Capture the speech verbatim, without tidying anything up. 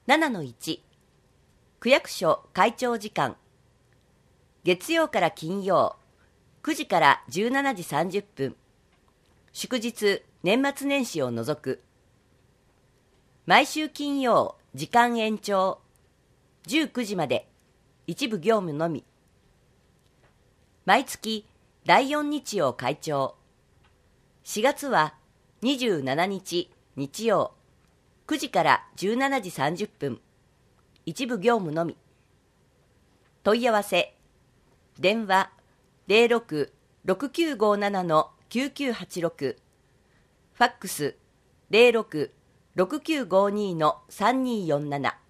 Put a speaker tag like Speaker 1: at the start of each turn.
Speaker 1: ななのいち 区役所開庁時間月曜から金曜くじからじゅうしちじさんじゅっぷん、祝日年末年始を除く。毎週金曜時間延長じゅうくじまで、一部業務のみ。毎月だいよん日曜開庁。しがつはにじゅうしちにち日曜くじからじゅうしちじさんじゅっぷん、一部業務のみ。問い合わせ電話 ゼロろく ろくきゅうごなな きゅうきゅうはちろく、ファックス ゼロろく ろくきゅうごに さんにーよんなな。